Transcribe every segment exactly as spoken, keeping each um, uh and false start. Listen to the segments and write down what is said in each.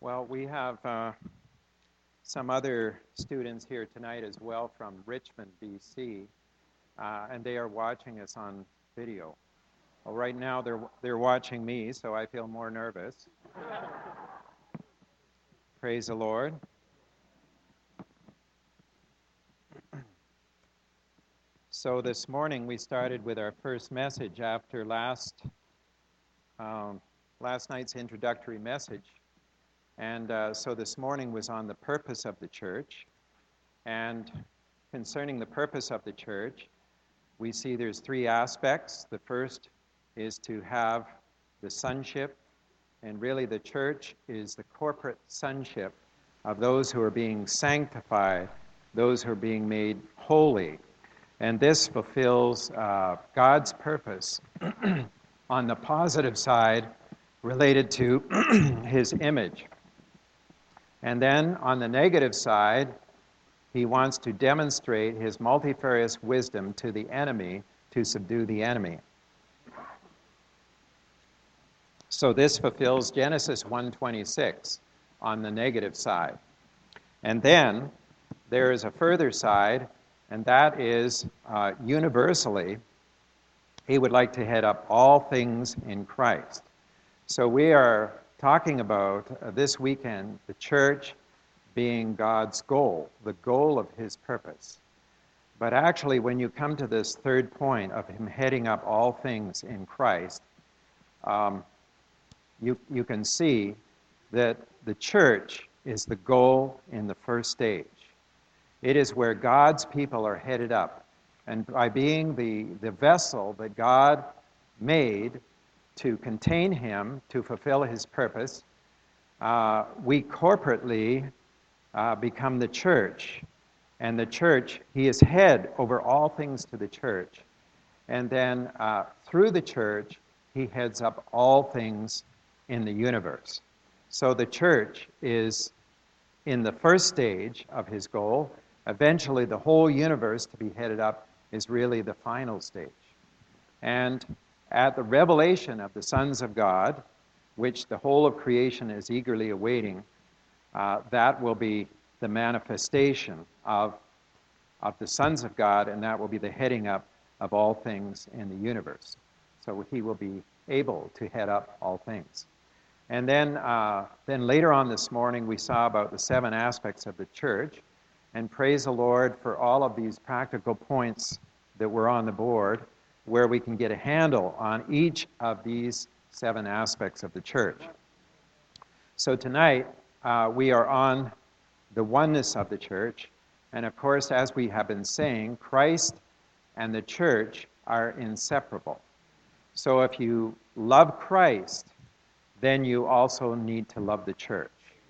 Well, we have uh, some other students here tonight as well from Richmond, B C, uh, and they are watching us on video. Well, right now they're they're watching me, so I feel more nervous. Praise the Lord. So this morning we started with our first message after last um, last night's introductory message. And uh, so this morning was on the purpose of the church. And concerning the purpose of the church, we see there's three aspects. The first is to have the sonship. And really the church is the corporate sonship of those who are being sanctified, those who are being made holy. And this fulfills uh, God's purpose on the positive side related to his image. And then on the negative side, he wants to demonstrate his multifarious wisdom to the enemy to subdue the enemy. So this fulfills Genesis one twenty-six on the negative side. And then there is a further side, and that is uh, universally, he would like to head up all things in Christ. So we are talking about uh, this weekend the church being God's goal, the goal of his purpose. But actually, when you come to this third point of him heading up all things in Christ, um, you, you can see that the church is the goal in the first stage. It is where God's people are headed up. And by being the, the vessel that God made to contain him, to fulfill his purpose, uh, we corporately uh, become the church. And the church, he is head over all things to the church. And then uh, through the church, he heads up all things in the universe. So the church is in the first stage of his goal. Eventually, the whole universe to be headed up is really the final stage. And at the revelation of the sons of God, which the whole of creation is eagerly awaiting, uh, that will be the manifestation of, of the sons of God, and that will be the heading up of all things in the universe. So he will be able to head up all things. And then, uh, then later on this morning, we saw about the seven aspects of the church, and praise the Lord for all of these practical points that were on the board, where we can get a handle on each of these seven aspects of the church. So tonight, uh, we are on the oneness of the church. And of course, as we have been saying, Christ and the church are inseparable. So if you love Christ, then you also need to love the church.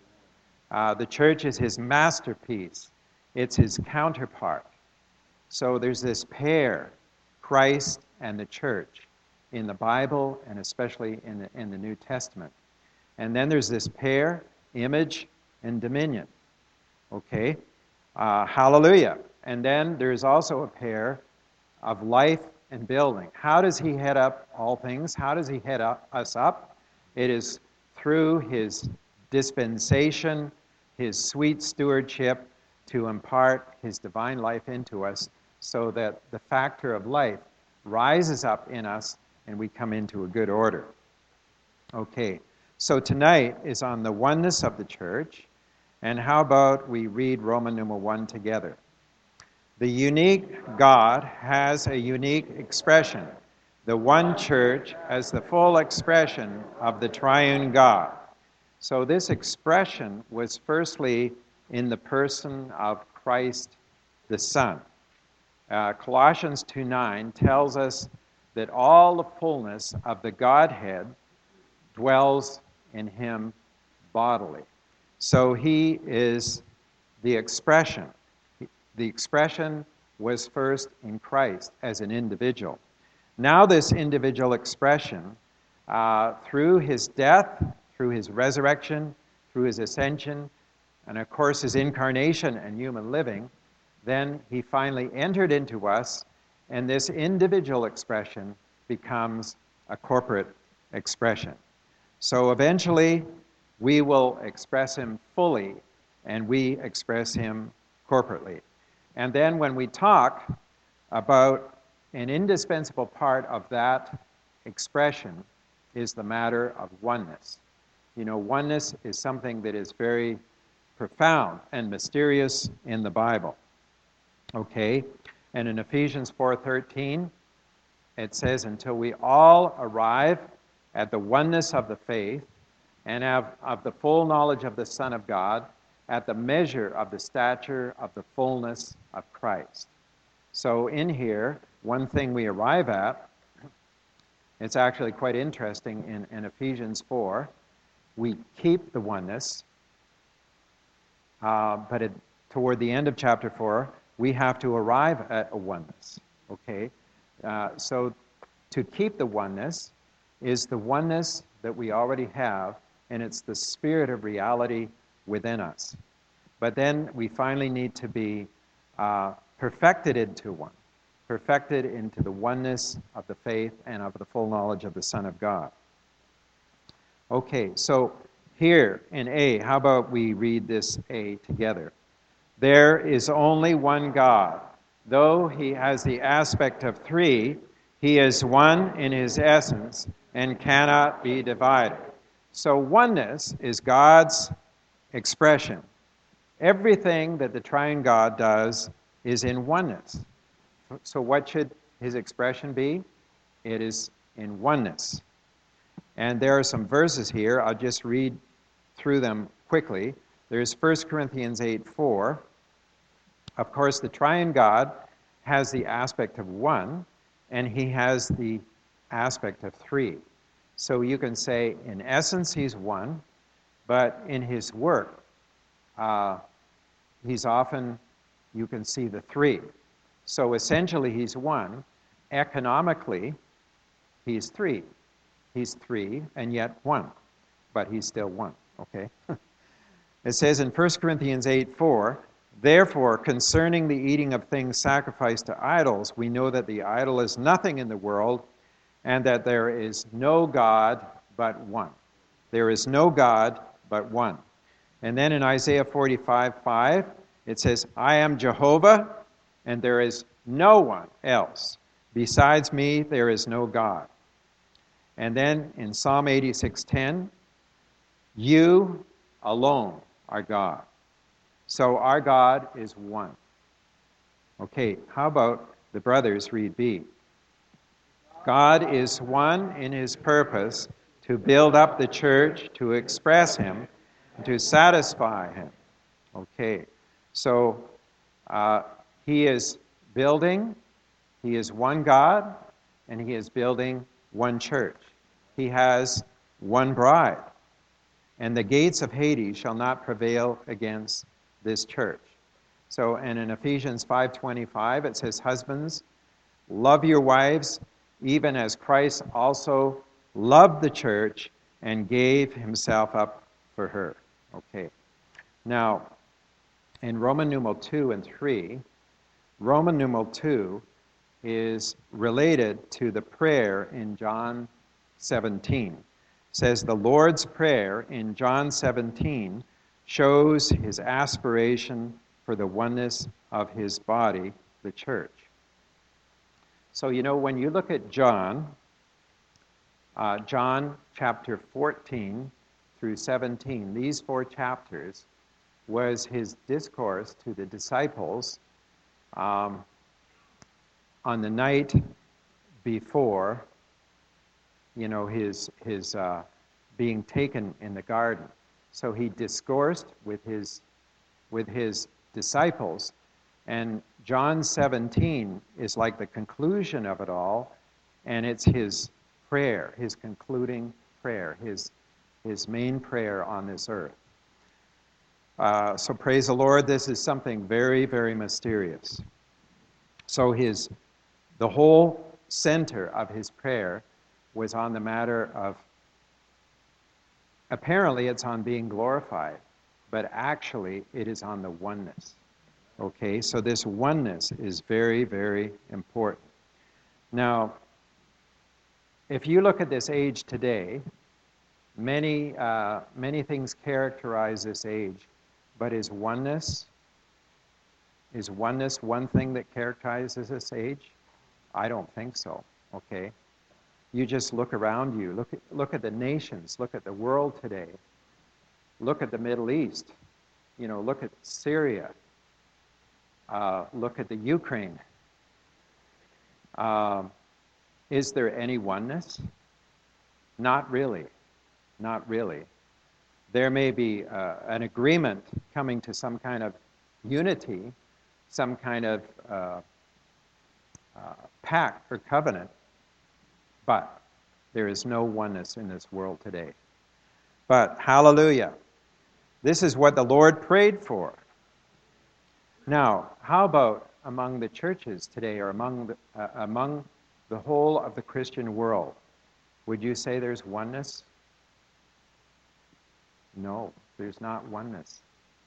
Uh, the church is his masterpiece. It's his counterpart. So there's this pair, Christ and the church, in the Bible and especially in the, in the New Testament. And then there's this pair, image and dominion. Okay? Uh, hallelujah. And then there's also a pair of life and building. How does he head up all things? How does he head up, us up? It is through his dispensation, his sweet stewardship, to impart his divine life into us so that the factor of life rises up in us and we come into a good order. Okay, so tonight is on the oneness of the church, and how about we read Roman numeral one together? The unique God has a unique expression, the one church as the full expression of the triune God. So this expression was firstly in the person of Christ the Son. Uh, Colossians two nine tells us that all the fullness of the Godhead dwells in him bodily. So he is the expression. The expression was first in Christ as an individual. Now this individual expression, uh, through his death, through his resurrection, through his ascension, and of course his incarnation and human living, then he finally entered into us, and this individual expression becomes a corporate expression. So eventually, we will express him fully, and we express him corporately. And then when we talk about an indispensable part of that expression is the matter of oneness. You know, oneness is something that is very profound and mysterious in the Bible. Okay? And in Ephesians four thirteen, it says, until we all arrive at the oneness of the faith and have, of the full knowledge of the Son of God, at the measure of the stature of the fullness of Christ. So in here, one thing we arrive at, it's actually quite interesting in, in Ephesians four, we keep the oneness, uh, but it, toward the end of chapter four, we have to arrive at a oneness, okay? Uh, so to keep the oneness is the oneness that we already have, and it's the spirit of reality within us. But then we finally need to be uh, perfected into one, perfected into the oneness of the faith and of the full knowledge of the Son of God. Okay, so here in A, how about we read this A together? There is only one God. Though he has the aspect of three, he is one in his essence and cannot be divided. So oneness is God's expression. Everything that the triune God does is in oneness. So what should his expression be? It is in oneness. And there are some verses here. I'll just read through them quickly. There's First Corinthians eight four. Of course, the triune God has the aspect of one, and he has the aspect of three. So you can say, in essence, he's one, but in his work, uh, he's often, you can see the three. So essentially, he's one. Economically, he's three. He's three, and yet one, but he's still one, okay? It says in First Corinthians eight four, therefore, concerning the eating of things sacrificed to idols, we know that the idol is nothing in the world, and that there is no God but one. There is no God but one. And then in Isaiah forty-five five, it says, I am Jehovah, and there is no one else. Besides me, there is no God. And then in Psalm eighty-six ten, you alone are God. So our God is one. Okay, how about the brothers read B? God is one in his purpose to build up the church, to express him, to satisfy him. Okay, so uh, he is building, he is one God, and he is building one church. He has one bride, and the gates of Hades shall not prevail against this church. So, and in Ephesians five twenty-five, it says, husbands, love your wives, even as Christ also loved the church and gave himself up for her. Okay. Now, in Roman numeral two and three, Roman numeral two is related to the prayer in John seventeen. It says the Lord's Prayer in John seventeen shows his aspiration for the oneness of his body, the church. So, you know, when you look at John, uh, John chapter fourteen through seventeen, these four chapters was his discourse to the disciples um, on the night before, you know, his, his uh, being taken in the garden. So he discoursed with his, with his disciples, and John seventeen is like the conclusion of it all, and it's his prayer, his concluding prayer, his, his main prayer on this earth. Uh, so praise the Lord, this is something very, very mysterious. So his, the whole center of his prayer was on the matter of, apparently it's on being glorified, but actually it is on the oneness. Okay, so this oneness is very, very important. Now, if you look at this age today, Many, uh, many things characterize this age, but is oneness, is oneness one thing that characterizes this age? I don't think so, okay? You just look around you. Look at, look at the nations. Look at the world today. Look at the Middle East. You know, look at Syria. Uh, look at the Ukraine. Um, is there any oneness? Not really. Not really. There may be uh, an agreement coming to some kind of unity, some kind of uh, uh, pact or covenant, but there is no oneness in this world today. But hallelujah, this is what the Lord prayed for. Now, how about among the churches today, or among the, uh, among the whole of the Christian world? Would you say there's oneness? No, there's not oneness.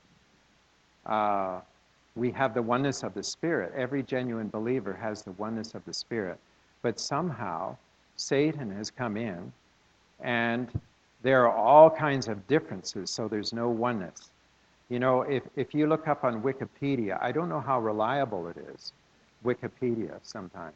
Uh, we have the oneness of the Spirit. Every genuine believer has the oneness of the Spirit. But somehow, Satan has come in, and there are all kinds of differences, so there's no oneness. You know, if, if you look up on Wikipedia, I don't know how reliable it is, Wikipedia sometimes.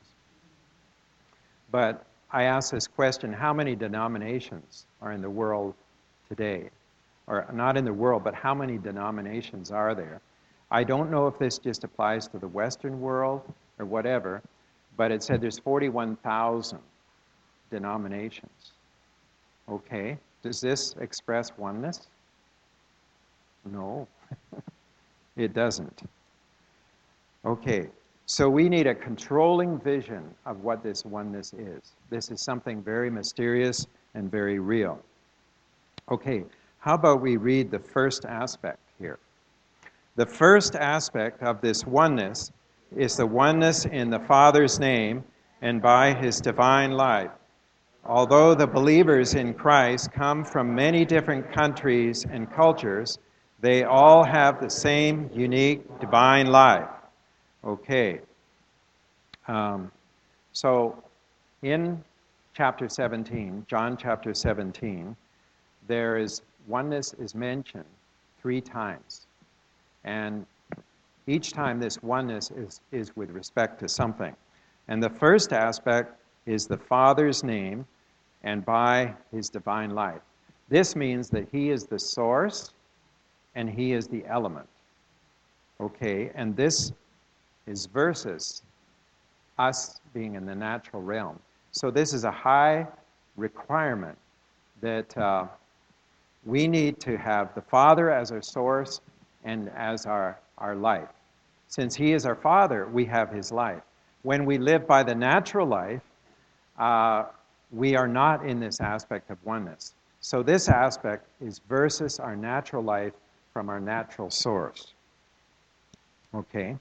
But I ask this question, how many denominations are in the world today? Or not in the world, but how many denominations are there? I don't know if this just applies to the Western world or whatever, but it said there's forty-one thousand denominations. Okay, does this express oneness? No, it doesn't. Okay, so we need a controlling vision of what this oneness is. This is something very mysterious and very real. Okay, how about we read the first aspect here? The first aspect of this oneness is the oneness in the Father's name and by his divine life. Although the believers in Christ come from many different countries and cultures, they all have the same unique divine life. Okay. Um, so in chapter seventeen, John chapter seventeen, there is oneness is mentioned three times. And each time this oneness is, is with respect to something. And the first aspect is the Father's name and by his divine life. This means that he is the source and he is the element. Okay, and this is versus us being in the natural realm. So this is a high requirement that uh, we need to have the Father as our source and as our, our life. Since he is our Father, we have his life. When we live by the natural life, uh, we are not in this aspect of oneness. So this aspect is versus our natural life from our natural source. Okay?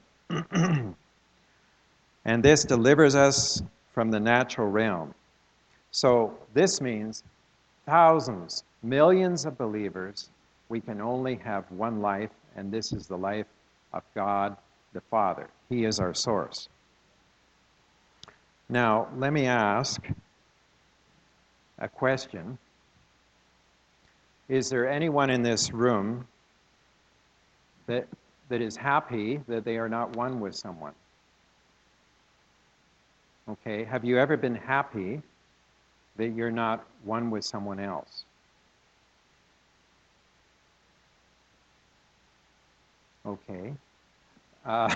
And this delivers us from the natural realm. So this means thousands, millions of believers, we can only have one life, and this is the life of God the Father. He is our source. Now, let me ask a question. Is there anyone in this room that that is happy that they are not one with someone? Okay, have you ever been happy that you're not one with someone else? Okay. Uh,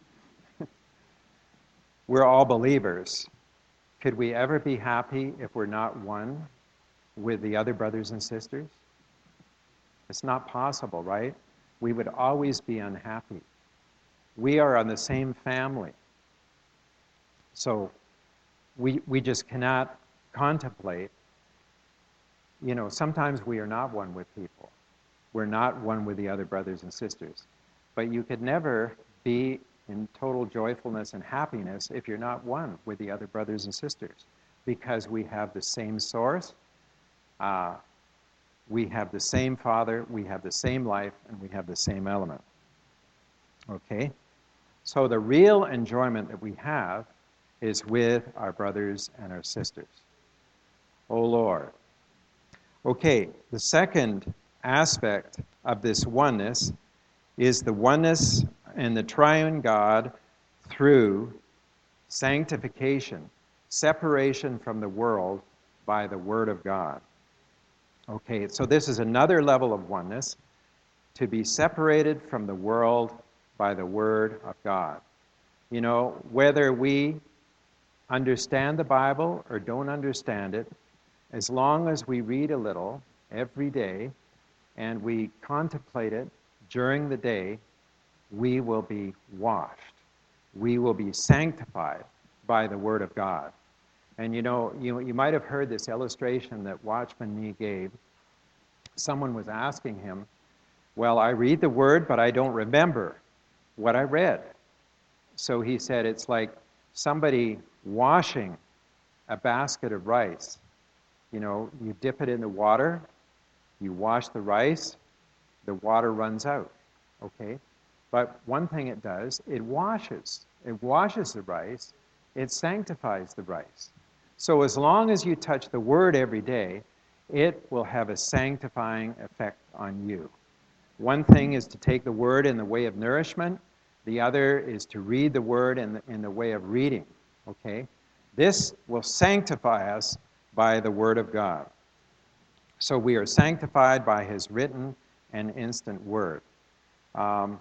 we're all believers. Could we ever be happy if we're not one with the other brothers and sisters? It's not possible, right? We would always be unhappy. We are on the same family. So we we just cannot contemplate. You know, sometimes we are not one with people. We're not one with the other brothers and sisters. But you could never be in total joyfulness and happiness if you're not one with the other brothers and sisters, because we have the same source, uh, we have the same Father, we have the same life, and we have the same element. Okay? So the real enjoyment that we have is with our brothers and our sisters. Oh Lord, Okay, the second aspect of this oneness is the oneness in the triune God through sanctification, separation from the world by the Word of God. Okay, so this is another level of oneness, to be separated from the world by the Word of God. You know, whether we understand the Bible or don't understand it, as long as we read a little every day and we contemplate it during the day, we will be washed. We will be sanctified by the Word of God. And you know, you, you might have heard this illustration that Watchman Nee gave. Someone was asking him, well, I read the Word, but I don't remember what I read. So he said, it's like somebody washing a basket of rice. You know, you dip it in the water, you wash the rice, the water runs out, okay? But one thing it does, it washes. It washes the rice, it sanctifies the rice. So as long as you touch the Word every day, it will have a sanctifying effect on you. One thing is to take the Word in the way of nourishment. The other is to read the Word in the, in the way of reading, okay? This will sanctify us by the Word of God. So we are sanctified by His written and instant Word. Um,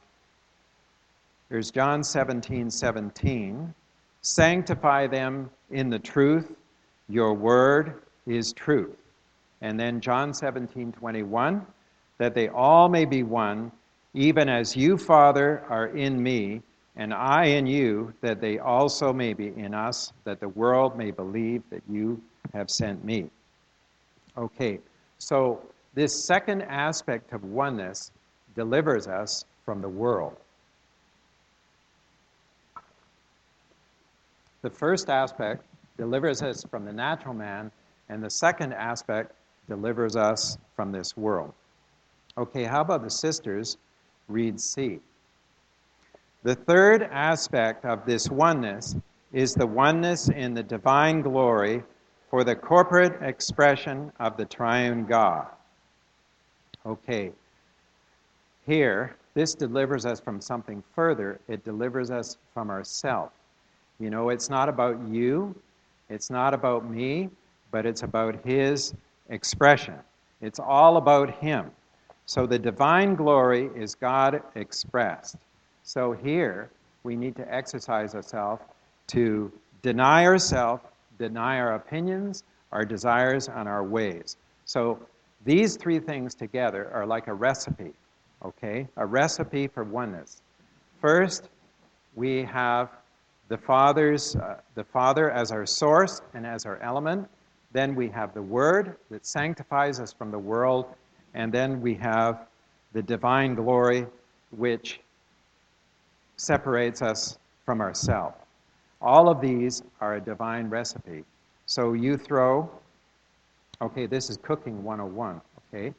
there's John seventeen seventeen. Sanctify them in the truth. Your word is truth. And then John seventeen twenty-one. That they all may be one, even as you, Father, are in me, and I in you, that they also may be in us, that the world may believe that you have sent me. Okay, so this second aspect of oneness delivers us from the world. The first aspect delivers us from the natural man, and the second aspect delivers us from this world. Okay, how about the sisters? Read C. The third aspect of this oneness is the oneness in the divine glory for the corporate expression of the triune God. Okay, here, this delivers us from something further. It delivers us from ourselves. You know, it's not about you, it's not about me, but it's about His expression. It's all about Him. So the divine glory is God expressed. So here, we need to exercise ourselves to deny ourselves, deny our opinions, our desires, and our ways. So these three things together are like a recipe, okay? A recipe for oneness. First, we have the Father's, uh, the Father as our source and as our element. Then we have the Word that sanctifies us from the world. And then we have the divine glory, which separates us from ourselves. All of these are a divine recipe. So you throw, okay, this is cooking one oh one, okay?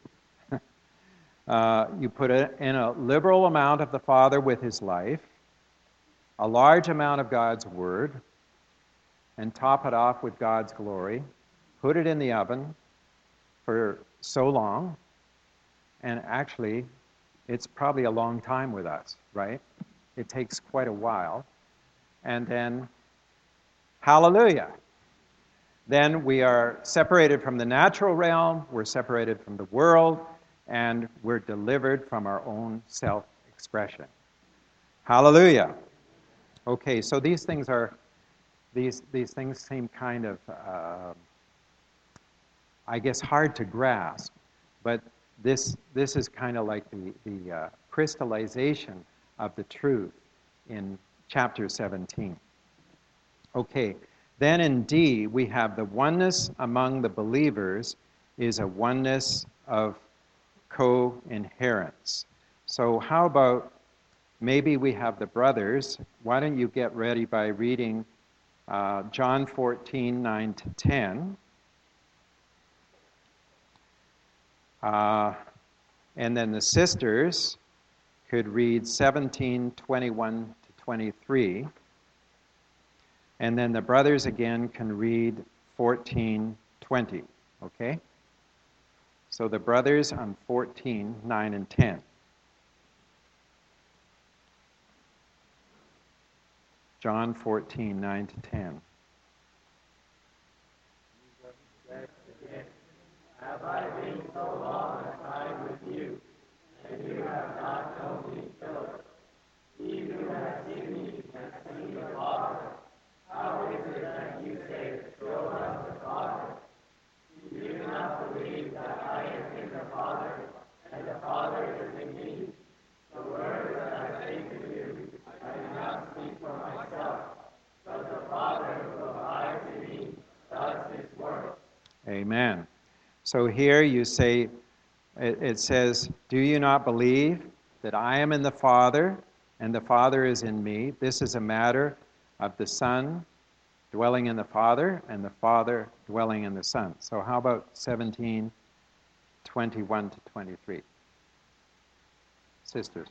uh, you put a, in a liberal amount of the Father with His life, a large amount of God's Word, and top it off with God's glory. Put it in the oven for so long, and actually, it's probably a long time with us, right? It takes quite a while. And then, hallelujah. Then we are separated from the natural realm, we're separated from the world, and we're delivered from our own self-expression. Hallelujah. Okay, so these things are, these these things seem kind of, uh, I guess, hard to grasp, but this this is kind of like the, the uh, crystallization of the truth in chapter seventeen. Okay, then in D, we have the oneness among the believers is a oneness of co-inherence. So how about maybe we have the brothers. Why don't you get ready by reading uh, John fourteen, nine to ten. Uh, and then the sisters could read seventeen, twenty-one to twenty-three. And then the brothers again can read fourteen, twenty. Okay? So the brothers on fourteen, nine, and ten. John fourteen, nine to ten. Have I been so long a time with you, and you have not known me, Philip? He who has seen me has seen the Father. How is it that you say, show us the Father? Do you not believe that I am in the Father, and the Father is in me? The words that I say to you, I do not speak for myself, but the Father who abides in me does his work. Amen. So here you say, it, it says, do you not believe that I am in the Father, and the Father is in me? This is a matter of the Son dwelling in the Father, and the Father dwelling in the Son. So how about seventeen, twenty-one to twenty-three? Sisters.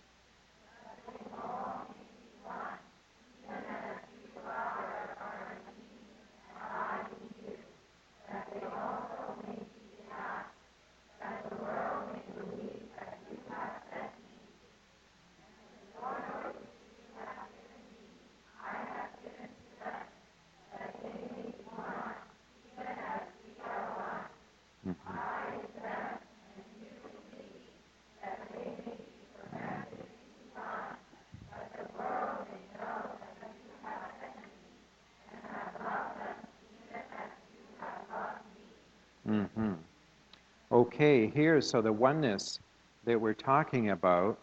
Mm-hmm. Okay, here, so the oneness that we're talking about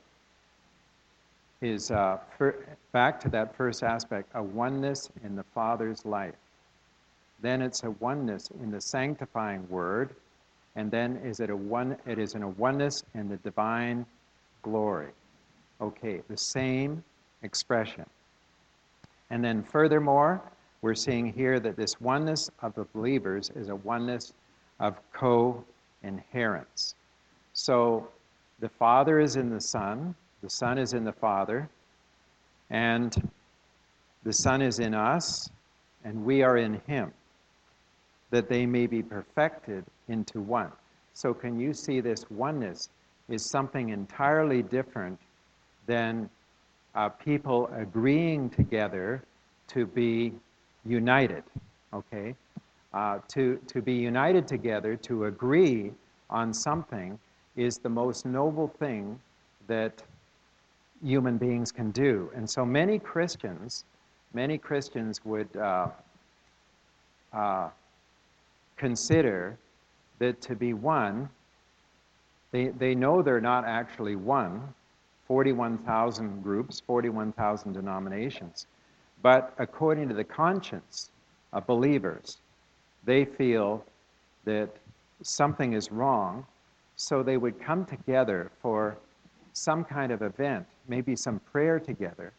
is, uh, for, back to that first aspect, a oneness in the Father's life. Then it's a oneness in the sanctifying Word, and then is it a one? It is in a oneness in the divine glory. Okay, the same expression. And then furthermore, we're seeing here that this oneness of the believers is a oneness of co-inherence. So the Father is in the Son, the Son is in the Father, and the Son is in us, and we are in Him, that they may be perfected into one. So can you see this oneness is something entirely different than uh, people agreeing together to be united, okay? Uh, to, to be united together, to agree on something, is the most noble thing that human beings can do. And so many Christians, many Christians would uh, uh, consider that to be one, they, they know they're not actually one, forty-one thousand groups, forty-one thousand denominations, but according to the conscience of believers, they feel that something is wrong, so they would come together for some kind of event, maybe some prayer together,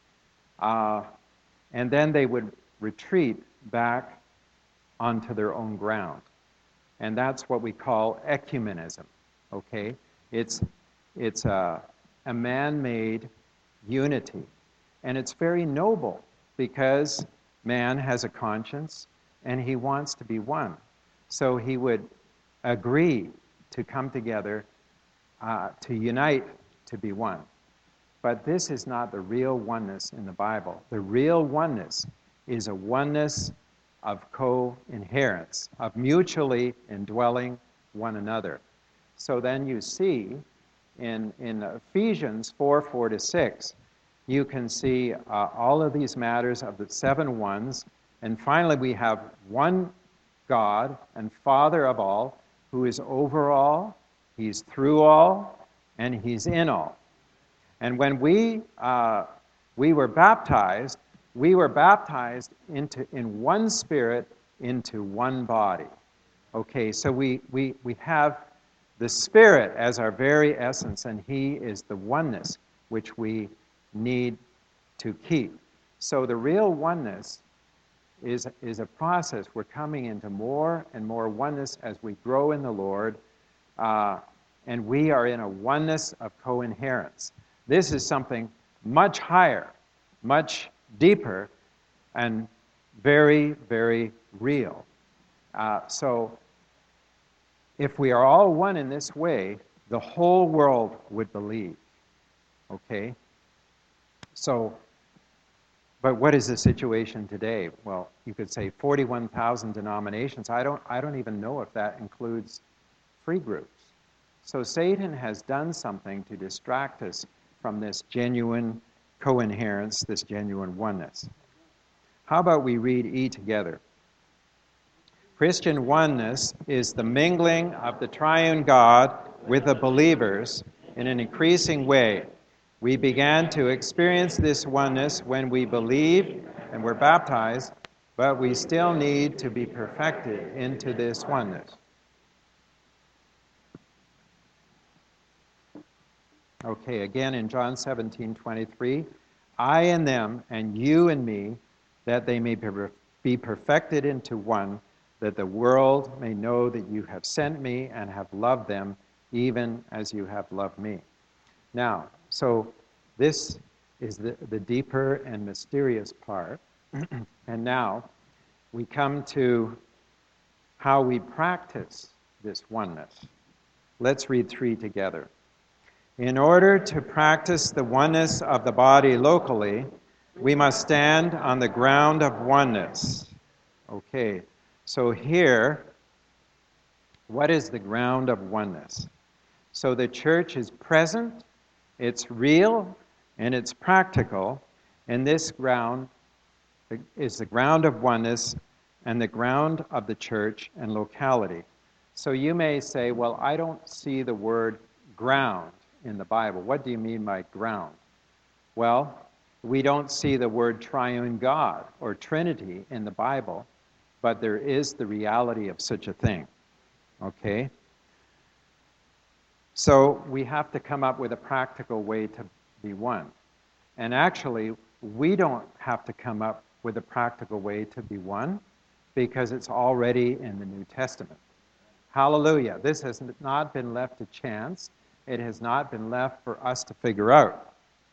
uh, and then they would retreat back onto their own ground. And that's what we call ecumenism, okay? It's, it's a, a man-made unity. And it's very noble because man has a conscience and he wants to be one. So he would agree to come together, uh, to unite to be one. But this is not the real oneness in the Bible. The real oneness is a oneness of co-inherence, of mutually indwelling one another. So then you see in, in Ephesians four, four to six, you can see uh, all of these matters of the seven ones. And finally, we have one God and Father of all, who is over all, He's through all, and He's in all. And when we uh, we were baptized, we were baptized into in one Spirit into one body. Okay, so we, we, we have the Spirit as our very essence, and He is the oneness which we need to keep. So the real oneness is, is a process. We're coming into more and more oneness as we grow in the Lord, uh, and we are in a oneness of co-inherence. This is something much higher, much deeper, and very, very real. Uh, so if we are all one in this way, the whole world would believe. Okay? So, but what is the situation today? Well, you could say forty-one thousand denominations. I don't, I don't even know if that includes free groups. So Satan has done something to distract us from this genuine co-inherence, this genuine oneness. How about we read E together? Christian oneness is the mingling of the triune God with the believers in an increasing way. We began to experience this oneness when we believed and were baptized, but we still need to be perfected into this oneness. Okay, again in John seventeen twenty-three, I and them, and you and me, that they may be perfected into one, that the world may know that you have sent me and have loved them, even as you have loved me. Now, so this is the, the deeper and mysterious part. And now we come to how we practice this oneness. Let's read three together. In order to practice the oneness of the body locally, we must stand on the ground of oneness. Okay, so here, what is the ground of oneness? So the church is present, it's real, and it's practical, and this ground is the ground of oneness and the ground of the church and locality. So you may say, well, I don't see the word ground in the Bible. What do you mean by ground? Well, we don't see the word triune God or Trinity in the Bible, but there is the reality of such a thing. Okay? So we have to come up with a practical way to be one. And actually, we don't have to come up with a practical way to be one because it's already in the New Testament. Hallelujah. This has not been left to chance. It has not been left for us to figure out.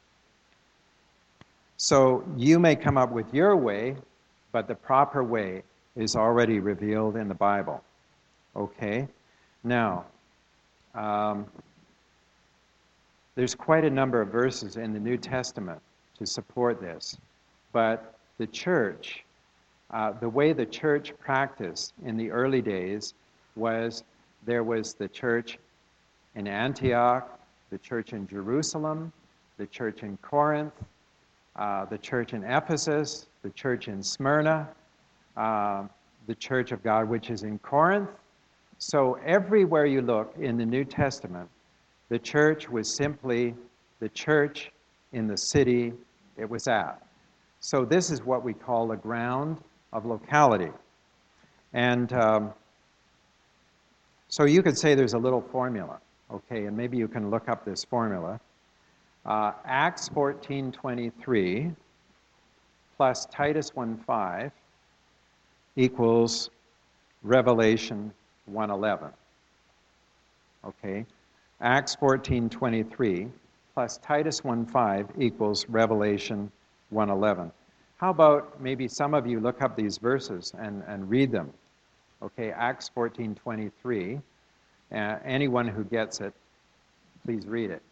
So you may come up with your way, but the proper way is already revealed in the Bible. Okay? Now, um, there's quite a number of verses in the New Testament to support this. But the church, uh, the way the church practiced in the early days was there was the church in Antioch, the church in Jerusalem, the church in Corinth, uh, the church in Ephesus, the church in Smyrna, uh, the church of God which is in Corinth. So everywhere you look in the New Testament, the church was simply the church in the city it was at. So this is what we call the ground of locality. And um, so you could say there's a little formula, okay, and maybe you can look up this formula. Uh, Acts fourteen twenty-three plus Titus one five equals Revelation one eleven. Okay? Acts fourteen twenty-three plus Titus one five equals Revelation one eleven. How about maybe some of you look up these verses and, and read them? Okay, Acts fourteen twenty-three. Uh, anyone who gets it, please read it.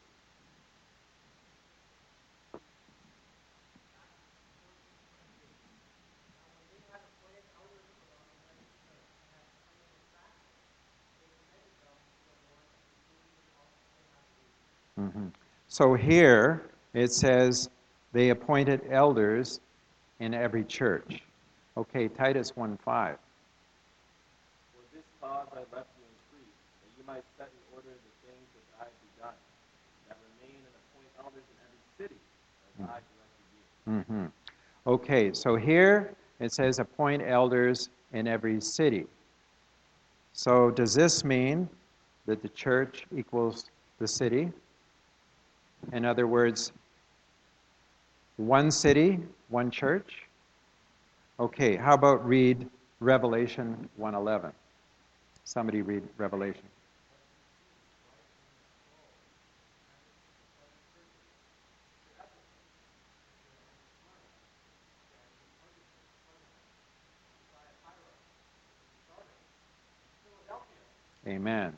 Mm-hmm. So here it says they appointed elders in every church. Okay, Titus one five. For this cause I left you in Crete, that you might set in order the things which I have begun, that remain and appoint elders in every city, as I directed you. Mm-hmm. Okay, so here it says appoint elders in every city. So does this mean that the church equals the city? In other words, one city, one church? Okay, how about read Revelation one eleven? Somebody read Revelation. Amen.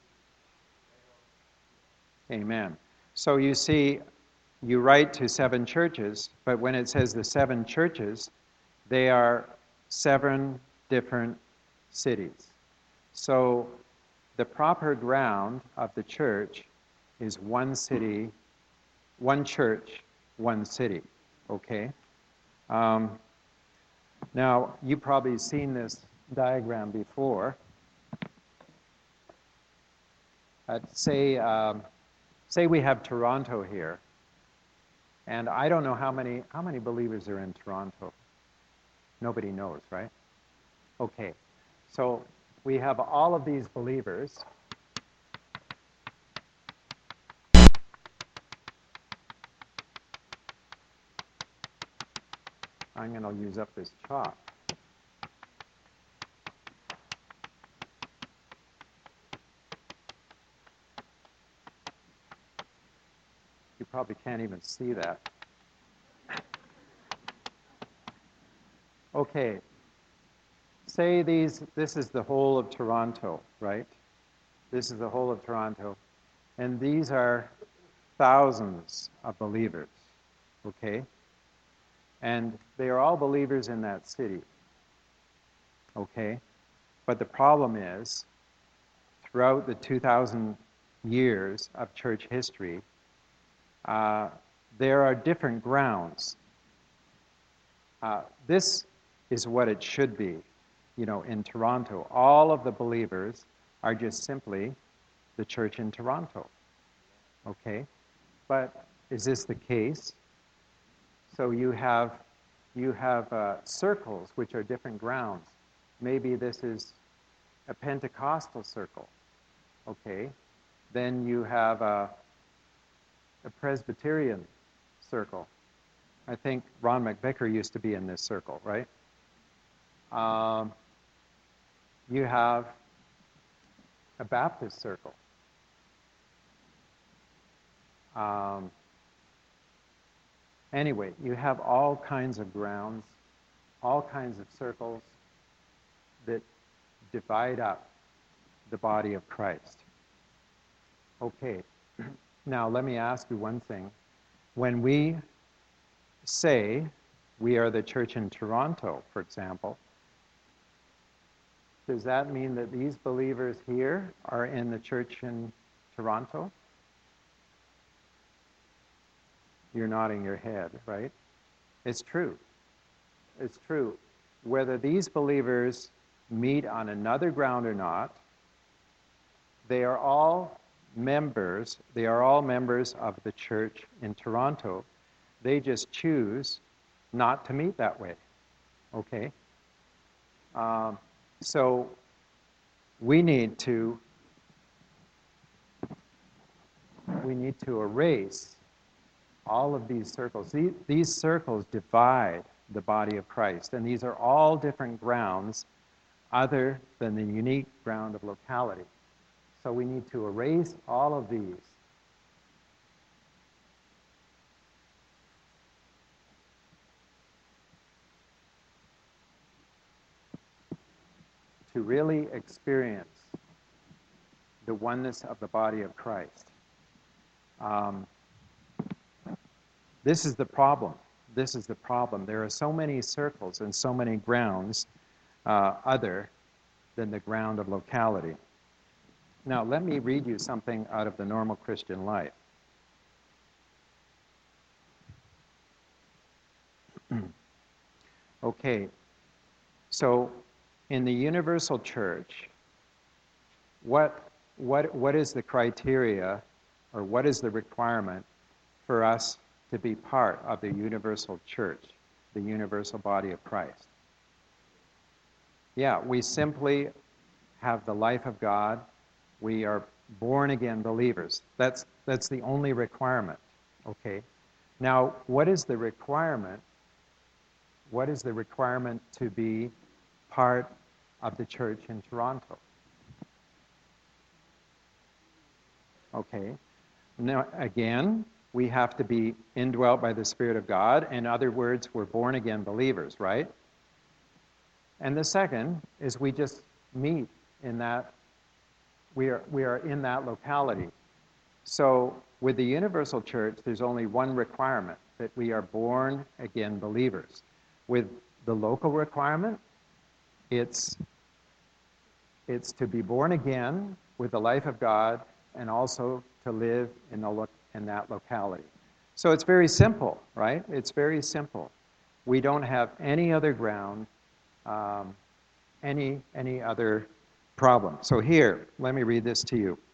Amen. So you see, you write to seven churches, but when it says the seven churches, they are seven different cities. So the proper ground of the church is one city, one church, one city. Okay? Um, now, you've probably seen this diagram before. Uh, say, um, say we have Toronto here, and I don't know how many how many believers are in Toronto. Nobody knows, right? Okay, so we have all of these believers. I'm going to use up this chalk. You probably can't even see that. Okay, say these, this is the whole of Toronto, right? This is the whole of Toronto. And these are thousands of believers, okay? And they are all believers in that city, okay? But the problem is, throughout the two thousand years of church history, uh, there are different grounds. Uh, this is what it should be, you know, in Toronto. All of the believers are just simply the church in Toronto, okay? But is this the case? So you have you have uh, circles which are different grounds. Maybe this is a Pentecostal circle, okay? Then you have a, a Presbyterian circle. I think Ron McVicker used to be in this circle, right? Um, you have a Baptist circle. Um, anyway, you have all kinds of grounds, all kinds of circles that divide up the body of Christ. Okay, now let me ask you one thing. When we say we are the church in Toronto, for example, does that mean that these believers here are in the church in Toronto? You're nodding your head, right? It's true. It's true. Whether these believers meet on another ground or not, they are all members, they are all members of the church in Toronto. They just choose not to meet that way, okay? Um, so we need to we need to erase all of these circles. These, these circles divide the body of Christ, and these are all different grounds other than the unique ground of locality. So we need to erase all of these. To really experience the oneness of the body of Christ. Um, this is the problem. This is the problem. There are so many circles and so many grounds uh, other than the ground of locality. Now, let me read you something out of the normal Christian life. Okay, so in the universal church, what, what, what is the criteria or what is the requirement for us to be part of the universal church, the universal body of Christ? Yeah, we simply have the life of God. We are born-again believers. That's, that's the only requirement, okay? Now, what is the requirement? What is the requirement to be part of the church in Toronto? Okay. Now, again, we have to be indwelt by the Spirit of God. In other words, we're born-again believers, right? And the second is we just meet in that we are, we are in that locality. So with the universal church, there's only one requirement, that we are born again believers. With the local requirement, it's, it's to be born again with the life of God and also to live in, the lo- in that locality. So it's very simple, right? It's very simple. We don't have any other ground, um, any, any other problem. So here, let me read this to you.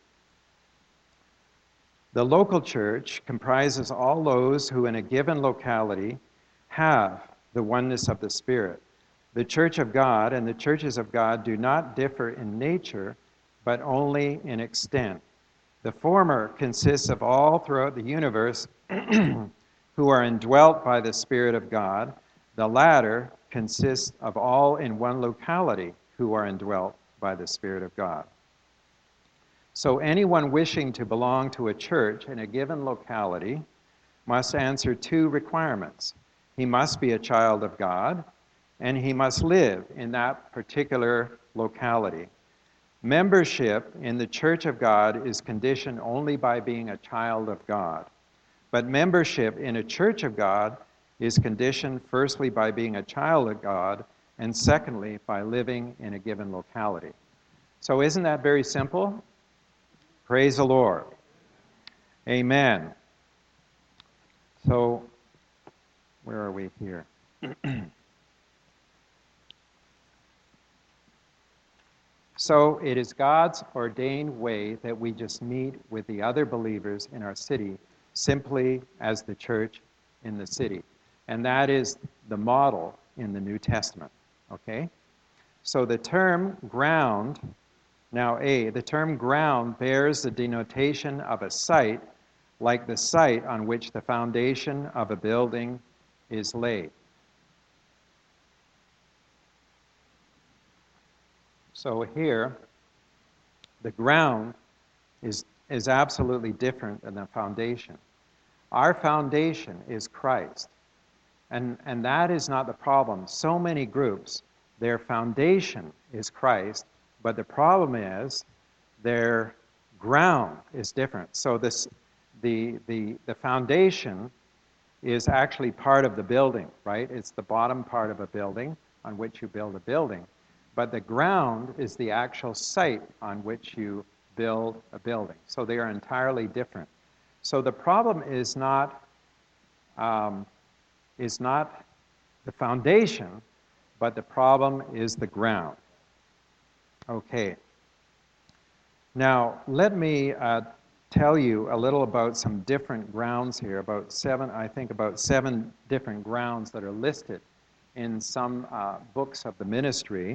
The local church comprises all those who in a given locality have the oneness of the Spirit. The church of God and the churches of God do not differ in nature, but only in extent. The former consists of all throughout the universe who are indwelt by the Spirit of God. The latter consists of all in one locality who are indwelt by the Spirit of God. So anyone wishing to belong to a church in a given locality must answer two requirements. He must be a child of God, and he must live in that particular locality. Membership in the Church of God is conditioned only by being a child of God. But membership in a Church of God is conditioned firstly by being a child of God, and secondly by living in a given locality. So isn't that very simple? Praise the Lord. Amen. So, where are we here? So it is God's ordained way that we just meet with the other believers in our city simply as the church in the city. And that is the model in the New Testament. Okay? So the term ground, now A, the term ground bears the denotation of a site, like the site on which the foundation of a building is laid. So here, the ground is, is absolutely different than the foundation. Our foundation is Christ. And, and that is not the problem. So many groups, their foundation is Christ, but the problem is their ground is different. So this, the, the, the foundation is actually part of the building, right? It's the bottom part of a building on which you build a building. But the ground is the actual site on which you build a building. So they are entirely different. So the problem is not, um, is not the foundation, but the problem is the ground. Okay. Now, let me uh, tell you a little about some different grounds here, about seven, I think about seven different grounds that are listed in some uh, books of the ministry.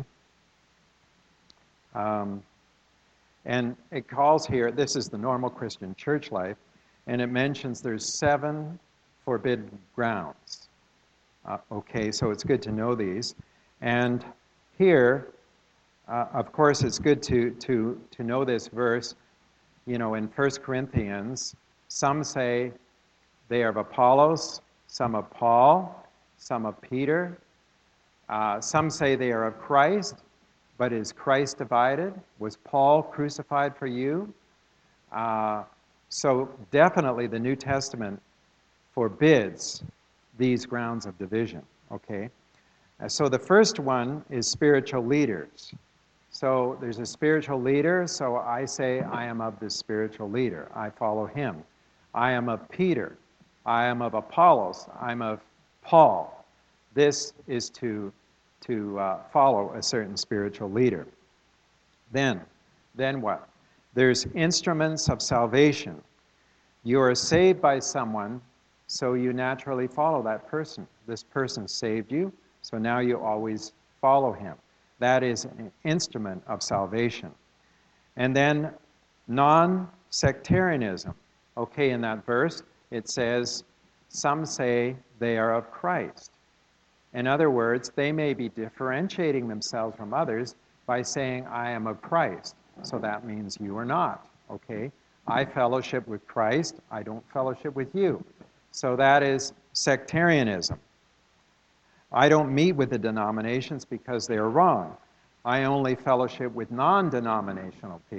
Um, and it calls here, this is the normal Christian church life, and it mentions there's seven forbidden grounds. Uh, okay, so it's good to know these. And here, uh, of course, it's good to, to, to know this verse. You know, in First Corinthians, some say they are of Apollos, some of Paul, some of Peter. Uh, some say they are of Christ. But is Christ divided? Was Paul crucified for you? Uh, so definitely the New Testament forbids these grounds of division, okay? Uh, so the first one is spiritual leaders. So there's a spiritual leader, so I say I am of the spiritual leader. I follow him. I am of Peter. I am of Apollos. I'm of Paul. This is to to uh, follow a certain spiritual leader. Then, then what? There's instruments of salvation. You are saved by someone, so you naturally follow that person. This person saved you, so now you always follow him. That is an instrument of salvation. And then non-sectarianism. Okay, in that verse, it says, some say they are of Christ. In other words, they may be differentiating themselves from others by saying, I am of Christ. So that means you are not, okay? I fellowship with Christ. I don't fellowship with you. So that is sectarianism. I don't meet with the denominations because they are wrong. I only fellowship with non-denominational people,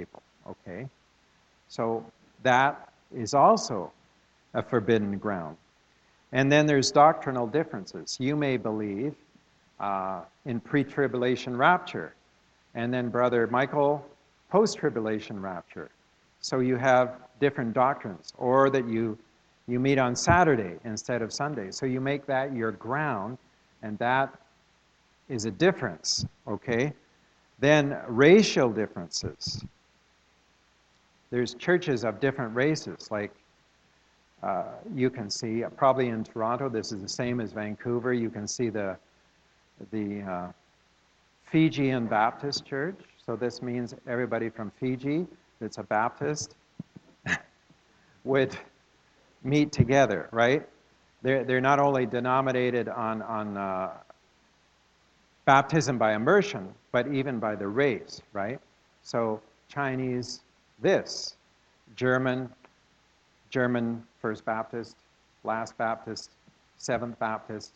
okay? So that is also a forbidden ground. And then there's doctrinal differences. You may believe uh, in pre-tribulation rapture, and then Brother Michael, post-tribulation rapture. So you have different doctrines, or that you you meet on Saturday instead of Sunday. So you make that your ground, and that is a difference, okay? Then racial differences. There's churches of different races, like uh, you can see, uh, probably in Toronto, this is the same as Vancouver, you can see the, the uh, Fijian Baptist Church. So this means everybody from Fiji that's a Baptist would meet together, right? They're, they're not only denominated on, on uh, baptism by immersion, but even by the race, right? So Chinese, this, German, German First Baptist, Last Baptist, Seventh Baptist.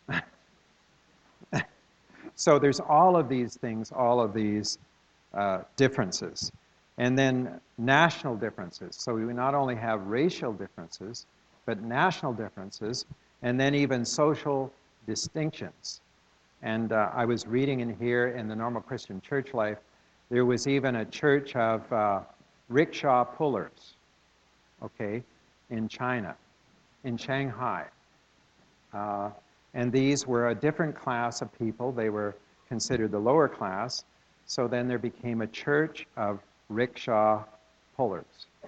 So there's all of these things, all of these uh, differences. And then national differences. So we not only have racial differences, but national differences, and then even social distinctions. And uh, I was reading in here in the Normal Christian Church Life, there was even a church of uh, rickshaw pullers, okay, in China, in Shanghai. Uh, and these were a different class of people. They were considered the lower class. So then there became a church of rickshaw pullers.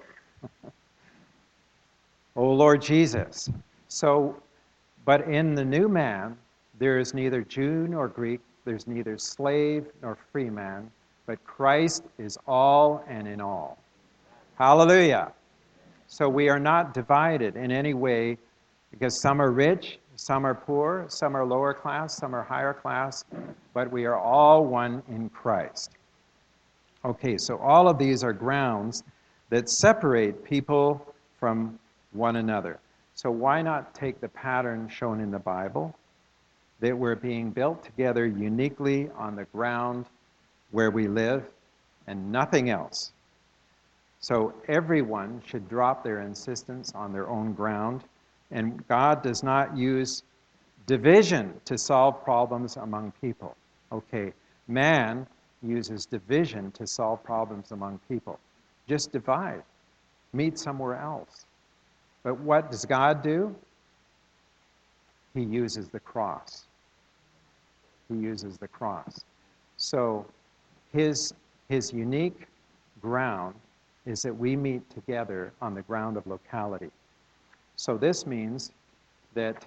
Oh, Lord Jesus. So, but in the new man, there is neither Jew nor Greek, there's neither slave nor free man, but Christ is all and in all. Hallelujah. So we are not divided in any way because some are rich, some are poor, some are lower class, some are higher class, but we are all one in Christ. Okay, so all of these are grounds that separate people from one another. So why not take the pattern shown in the Bible, that we're being built together uniquely on the ground where we live and nothing else. So everyone should drop their insistence on their own ground, and God does not use division to solve problems among people. Okay, man uses division to solve problems among people. Just divide. Meet somewhere else. But what does God do? He uses the cross. He uses the cross. So his, his unique ground is that we meet together on the ground of locality. So this means that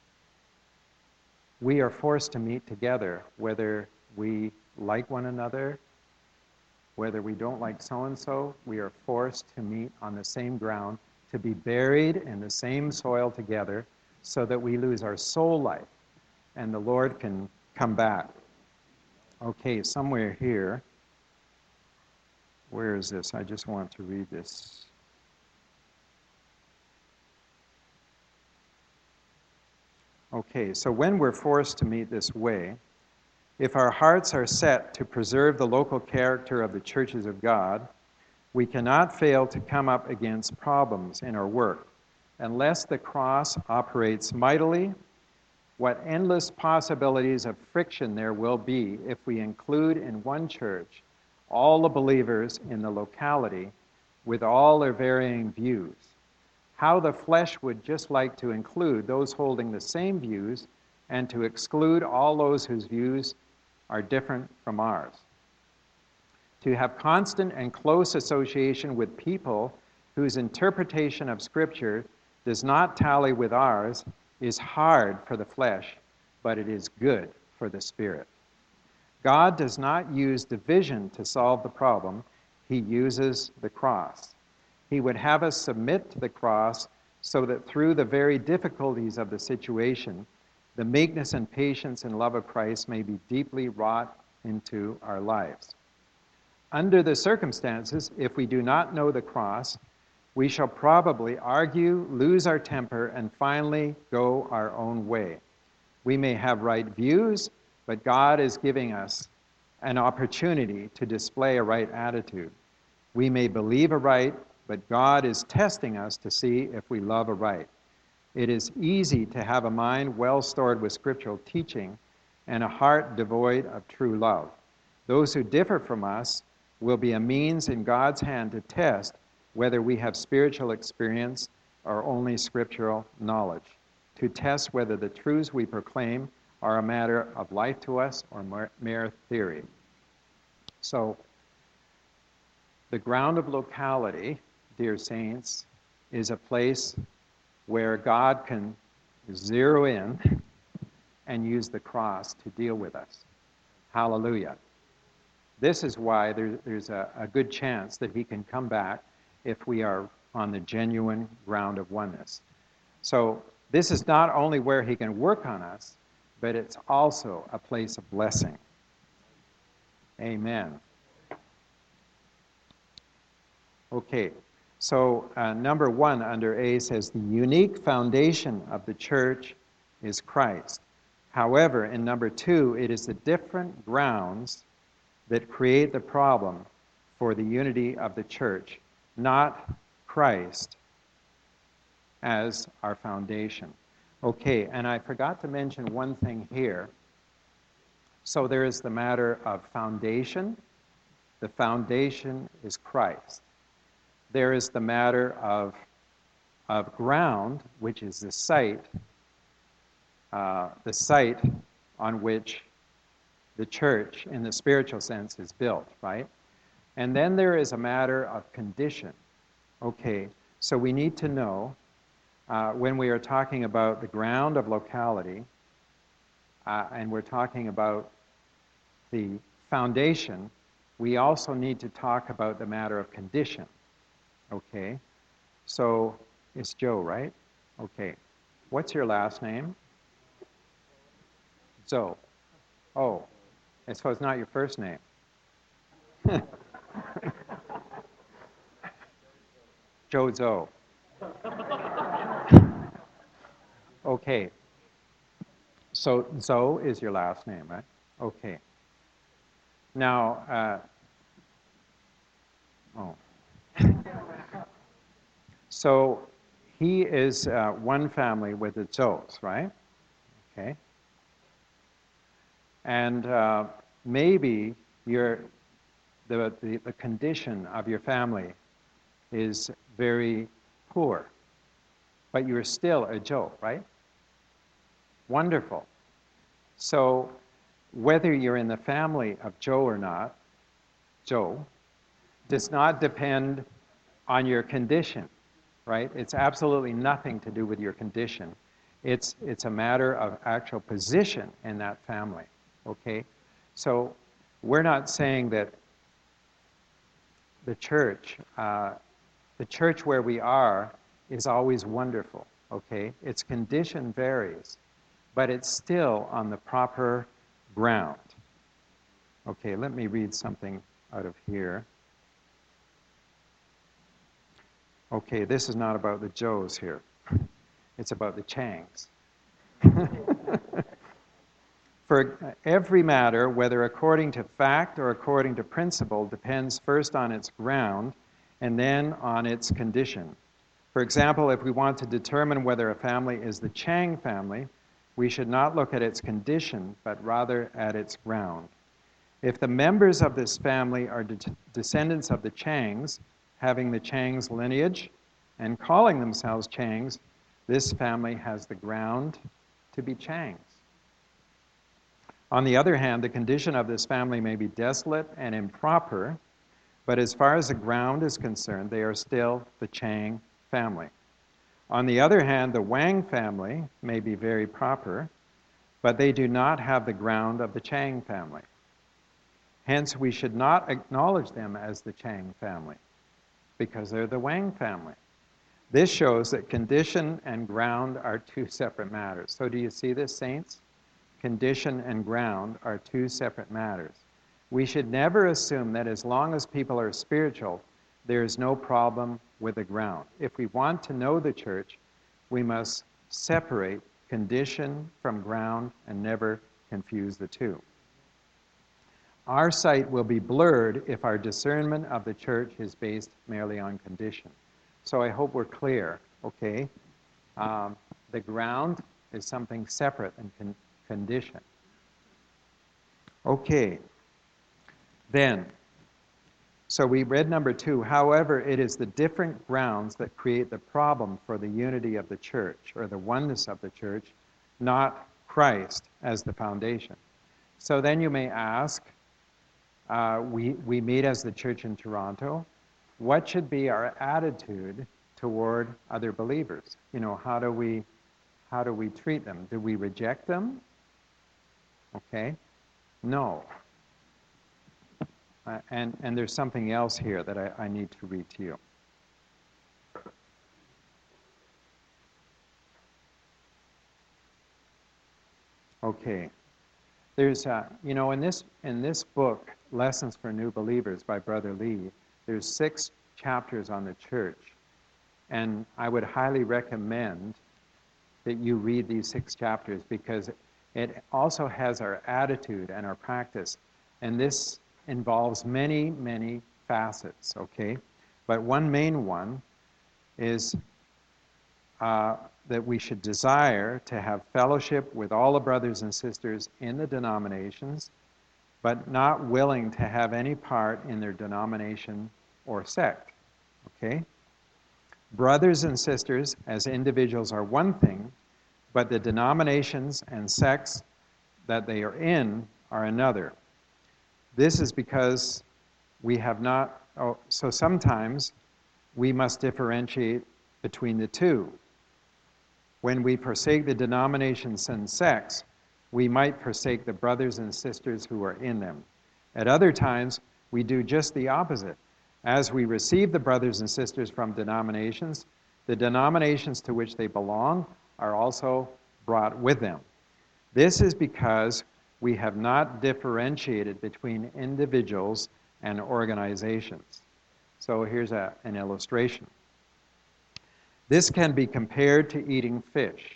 we are forced to meet together, whether we like one another, whether we don't like so-and-so, we are forced to meet on the same ground, to be buried in the same soil together, so that we lose our soul life, and the Lord can come back. Okay, somewhere here, where is this? I just want to read this. Okay, so when we're forced to meet this way, if our hearts are set to preserve the local character of the churches of God, we cannot fail to come up against problems in our work. Unless the cross operates mightily, what endless possibilities of friction there will be if we include in one church all the believers in the locality with all their varying views. How the flesh would just like to include those holding the same views and to exclude all those whose views are different from ours. To have constant and close association with people whose interpretation of Scripture does not tally with ours is hard for the flesh, but it is good for the spirit. God does not use division to solve the problem. He uses the cross. He would have us submit to the cross so that through the very difficulties of the situation, the meekness and patience and love of Christ may be deeply wrought into our lives. Under the circumstances, if we do not know the cross, we shall probably argue, lose our temper, and finally go our own way. We may have right views, but God is giving us an opportunity to display a right attitude. We may believe aright, but God is testing us to see if we love aright. It is easy to have a mind well stored with scriptural teaching and a heart devoid of true love. Those who differ from us will be a means in God's hand to test whether we have spiritual experience or only scriptural knowledge, to test whether the truths we proclaim are a matter of life to us or mere theory. So, the ground of locality, dear saints, is a place where God can zero in and use the cross to deal with us. Hallelujah. This is why there, there's a, a good chance that he can come back if we are on the genuine ground of oneness. So this is not only where he can work on us, but it's also a place of blessing. Amen. Okay, so uh, number one under A says the unique foundation of the church is Christ. However, in number two, it is the different grounds that create the problem for the unity of the church, not Christ as our foundation. Okay, and I forgot to mention one thing here. So there is the matter of foundation. The foundation is Christ. There is the matter of, of ground, which is the site, uh, the site on which the church, in the spiritual sense, is built, right? And then there is a matter of condition. Okay, so we need to know, uh, when we are talking about the ground of locality, uh, and we're talking about the foundation, we also need to talk about the matter of condition. Okay, so it's Joe, right? Okay, what's your last name? Zoe. Oh, and so it's not your first name. Joe Zoe. Okay, so Zoe is your last name, right? Okay. Now, uh, oh. So he is uh, one family with the Zoes, right? Okay. And uh, maybe your the, the the condition of your family is very poor, but you're still a Joe, right? Wonderful. So whether you're in the family of Joe or not, Joe, does not depend on your condition, right? It's absolutely nothing to do with your condition. It's it's a matter of actual position in that family, okay? So we're not saying that the church, uh, the church where we are is always wonderful, okay? Its condition varies, but it's still on the proper ground. Okay, let me read something out of here. Okay, this is not about the Joes here. It's about the Changs. For every matter, whether according to fact or according to principle, depends first on its ground and then on its condition. For example, if we want to determine whether a family is the Chang family, we should not look at its condition, but rather at its ground. If the members of this family are de- descendants of the Changs, having the Changs lineage and calling themselves Changs, this family has the ground to be Changs. On the other hand, the condition of this family may be desolate and improper, but as far as the ground is concerned, they are still the Chang family. On the other hand, the Wang family may be very proper, but they do not have the ground of the Chang family. Hence, we should not acknowledge them as the Chang family, because they're the Wang family. This shows that condition and ground are two separate matters. So do you see this, saints? Condition and ground are two separate matters. We should never assume that as long as people are spiritual, there is no problem with the ground. If we want to know the church, we must separate condition from ground and never confuse the two. our sight will be blurred if our discernment of the church is based merely on condition. So I hope we're clear, okay? Um, the ground is something separate than con- condition. Okay. Then, so we read number two. However, it is the different grounds that create the problem for the unity of the church, or the oneness of the church, not Christ as the foundation. So then you may ask, uh, we, we meet as the church in Toronto, what should be our attitude toward other believers? You know, how do we, how do we treat them? Do we reject them? Okay? No. Uh, and, and there's something else here that I, I need to read to you. Okay. There's, uh, you know, in this in this book, Lessons for New Believers by Brother Lee, there's six chapters on the church. And I would highly recommend that you read these six chapters because it also has our attitude and our practice. And this involves many, many facets, okay? But one main one is uh, that we should desire to have fellowship with all the brothers and sisters in the denominations, but not willing to have any part in their denomination or sect, okay? Brothers and sisters as individuals are one thing, but the denominations and sects that they are in are another. This is because we have not, oh, so sometimes we must differentiate between the two. When we forsake the denominations and sects, we might forsake the brothers and sisters who are in them. At other times, we do just the opposite. As we receive the brothers and sisters from denominations, the denominations to which they belong are also brought with them. This is because we have not differentiated between individuals and organizations. So here's a, an illustration. This can be compared to eating fish.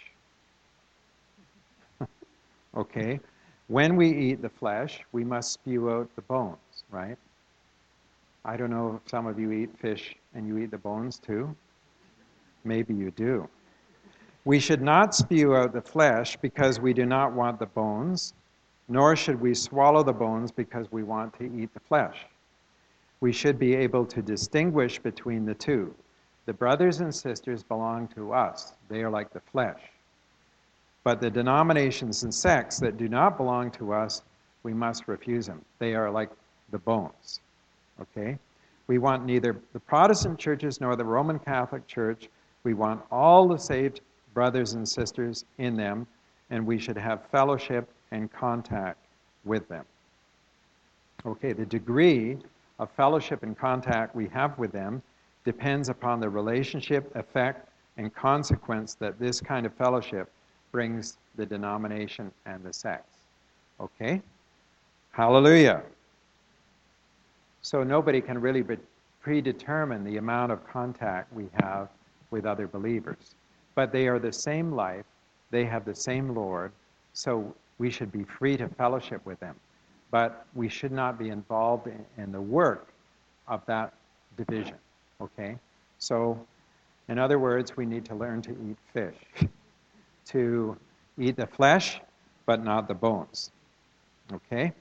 Okay? When we eat the flesh, we must spew out the bones, right? I don't know if some of you eat fish and you eat the bones too. Maybe you do. We should not spew out the flesh because we do not want the bones, nor should we swallow the bones because we want to eat the flesh. We should be able to distinguish between the two. The brothers and sisters belong to us. They are like the flesh. But the denominations and sects that do not belong to us, we must refuse them. They are like the bones. Okay? We want neither the Protestant churches nor the Roman Catholic Church. We want all the saved brothers and sisters in them, and we should have fellowship and contact with them. Okay, the degree of fellowship and contact we have with them depends upon the relationship, effect, and consequence that this kind of fellowship brings the denomination and the sects. Okay? Hallelujah. So nobody can really predetermine the amount of contact we have with other believers. But they are the same life, they have the same Lord, so we should be free to fellowship with them. But we should not be involved in, in the work of that division. Okay? So, in other words, we need to learn to eat fish. To eat the flesh, but not the bones. Okay?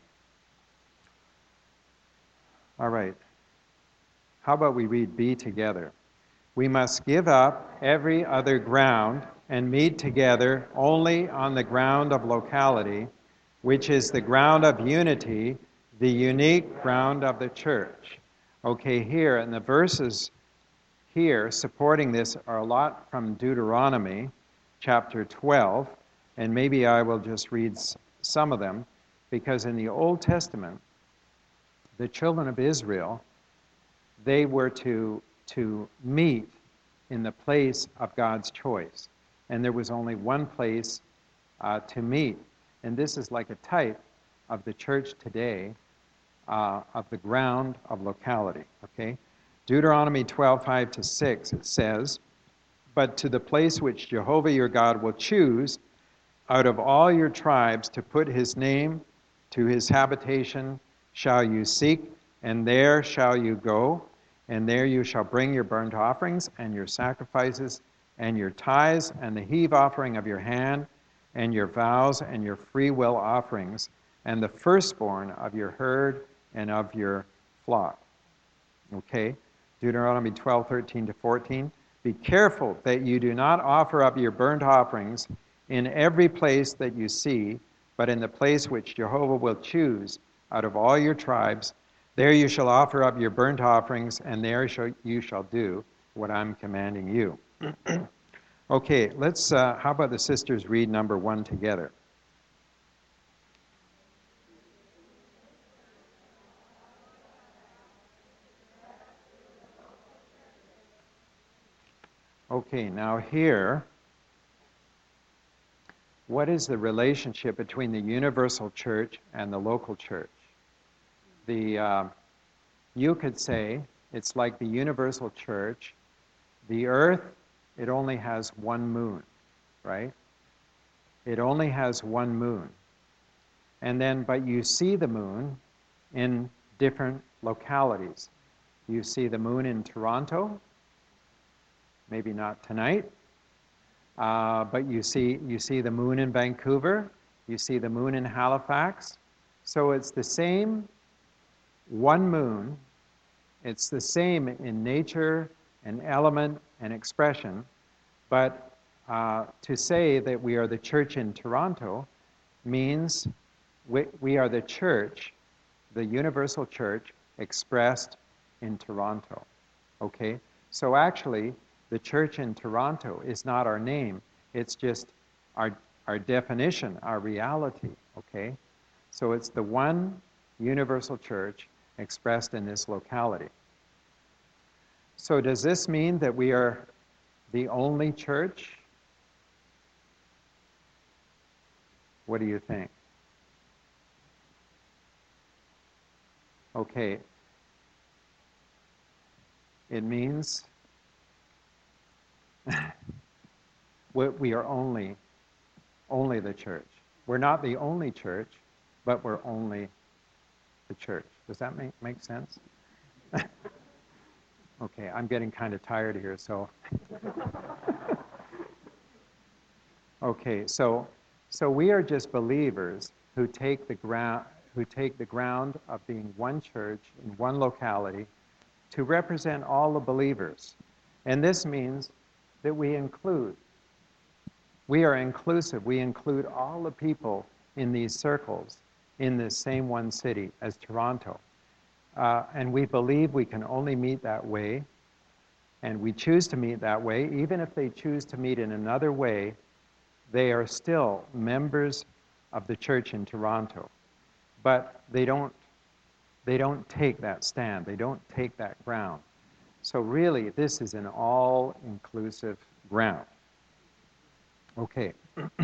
All right. How about we read B together? We must give up every other ground and meet together only on the ground of locality, which is the ground of unity, the unique ground of the church. Okay, here, and the verses here supporting this are a lot from Deuteronomy chapter twelve, and maybe I will just read some of them, because in the Old Testament, the children of Israel, they were to, to meet in the place of God's choice. And there was only one place uh, to meet. And this is like a type of the church today, uh, of the ground of locality. Okay? Deuteronomy twelve, five to six, it says, "But to the place which Jehovah your God will choose out of all your tribes to put his name to his habitation shall you seek, and there shall you go, and there you shall bring your burnt offerings and your sacrifices and your tithes and the heave offering of your hand and your vows and your free will offerings and the firstborn of your herd and of your flock. Okay? Deuteronomy twelve, thirteen to fourteen. Be careful that you do not offer up your burnt offerings in every place that you see, but in the place which Jehovah will choose out of all your tribes. There you shall offer up your burnt offerings, and there shall, you shall do what I'm commanding you. Okay, let's, uh, how about the sisters read number one together? Okay, now here, what is the relationship between the universal church and the local church? The, uh, you could say it's like the universal church. The earth, it only has one moon, right? It only has one moon. And then, but you see the moon in different localities. You see the moon in Toronto, maybe not tonight, uh, but you see, you see the moon in Vancouver, you see the moon in Halifax. So it's the same one moon. It's the same in nature and element and expression, but uh, to say that we are the church in Toronto means we, we are the church, the universal church expressed in Toronto. Okay? So actually, the church in Toronto is not our name. It's just our, our definition, our reality. Okay? So it's the one universal church expressed in this locality. So does this mean that we are the only church? What do you think? Okay. It means we are only, only the church. We're not the only church, but we're only the church. Does that make, make sense? Okay, I'm getting kind of tired here, so. Okay, so so we are just believers who take the ground who take the ground of being one church in one locality to represent all the believers. And this means that we include. We are inclusive. We include all the people in these circles in this same one city as Toronto. Uh, and we believe we can only meet that way, and we choose to meet that way. Even if they choose to meet in another way, they are still members of the church in Toronto. But they don't, they don't take that stand. They don't take that ground. So really, this is an all-inclusive ground. Okay.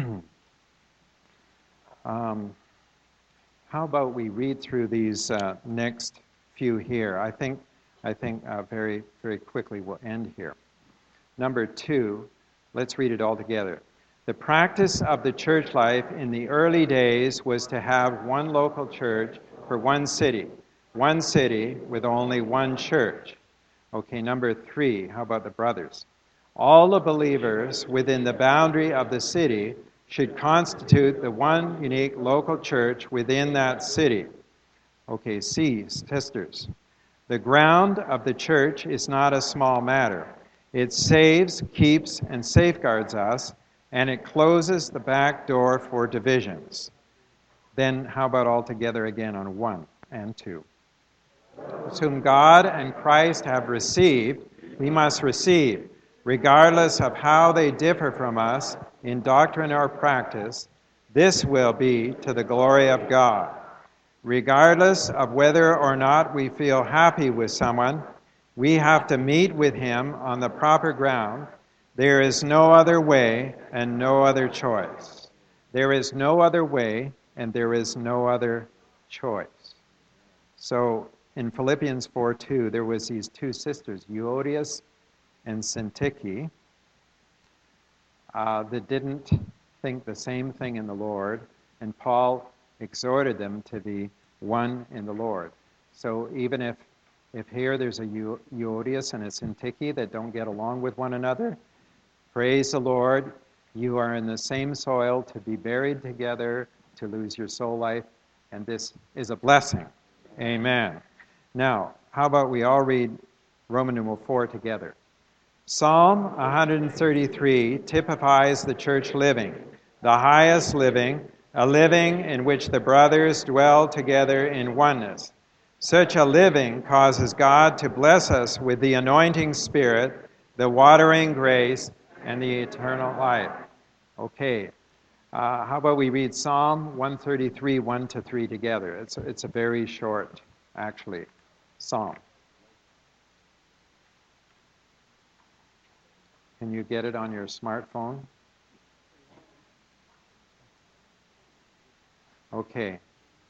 um, how about we read through these uh, next few here? I think, I think uh, very, very quickly we'll end here. Number two, let's read it all together. The practice of the church life in the early days was to have one local church for one city. One city with only one church. Okay, number three, how about the brothers? All the believers within the boundary of the city should constitute the one unique local church within that city. Okay, C, sisters. The ground of the church is not a small matter. It saves, keeps, and safeguards us, and it closes the back door for divisions. Then how about all together again on one and two? Whom God and Christ have received, we must receive, regardless of how they differ from us in doctrine or practice. This will be to the glory of God. Regardless of whether or not we feel happy with someone, we have to meet with him on the proper ground. There is no other way and no other choice. There is no other way and there is no other choice. So in Philippians four two, there was these two sisters, Euodias and Syntyche, uh, that didn't think the same thing in the Lord, and Paul exhorted them to be one in the Lord. So even if if here there's a Euodias and a Syntyche that don't get along with one another, praise the Lord, you are in the same soil to be buried together, to lose your soul life, and this is a blessing. Amen. Now, how about we all read Roman numeral four together? Psalm one thirty-three typifies the church living, the highest living, a living in which the brothers dwell together in oneness. Such a living causes God to bless us with the anointing Spirit, the watering grace, and the eternal life. Okay, uh, how about we read Psalm one thirty-three, one to three together? It's, it's a very short, actually, psalm. Can you get it on your smartphone? Okay.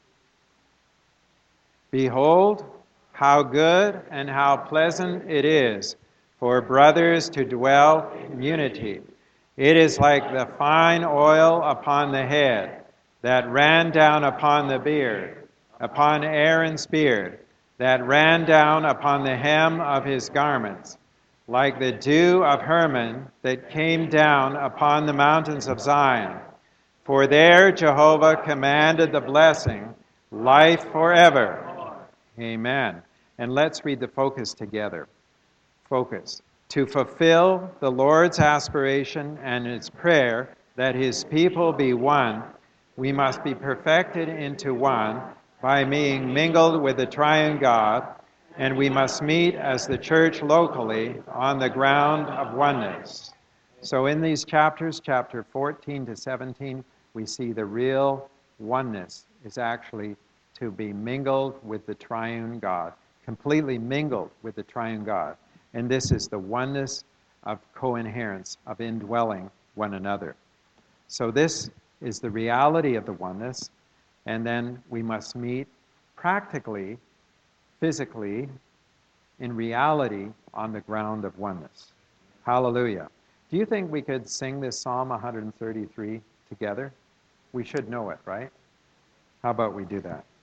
Behold, how good and how pleasant it is for brothers to dwell in unity. It is like the fine oil upon the head that ran down upon the beard, upon Aaron's beard, that ran down upon the hem of his garments, like the dew of Hermon that came down upon the mountains of Zion. For there Jehovah commanded the blessing, life forever. Amen. And let's read the focus together. Focus. To fulfill the Lord's aspiration and his prayer that his people be one, we must be perfected into one by being mingled with the triune God, and we must meet as the church locally on the ground of oneness. So in these chapters, chapter fourteen to seventeen, we see the real oneness is actually to be mingled with the triune God, completely mingled with the triune God. And this is the oneness of co-inherence, of indwelling one another. So this is the reality of the oneness, and then we must meet practically, physically, in reality, on the ground of oneness. Hallelujah. Do you think we could sing this Psalm one thirty-three together? We should know it, right? How about we do that?